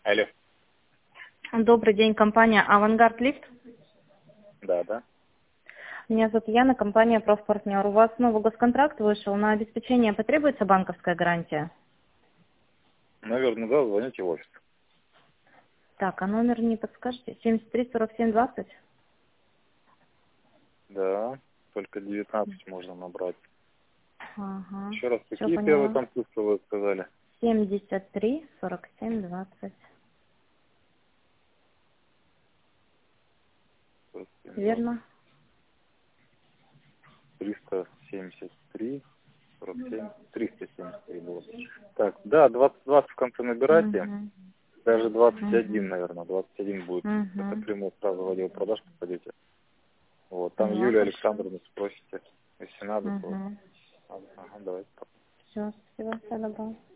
Алло. Добрый день, компания «Авангард Лифт». Да. Меня зовут Яна, компания «Профпартнер». У вас новый госконтракт вышел, на обеспечение потребуется банковская гарантия? Наверное, да, звоните в офис. Так, а номер не подскажете? 73-47-20? Да, только 19 можно набрать. Ага, Еще раз, все какие первые поняла. там цифры вы сказали? 73-47-20. Верно? 373, 47, 373 было. Так, да, 20 в конце набирайте. Угу. Даже 21, Угу. наверное. 21 будет. Это Угу. прямой сразу в отдел продаж попадете. Вот, там Поняла, Юлия хорошо. Александровна спросите. Если надо, то... Угу. Ага, давайте. Все, спасибо, всего доброго.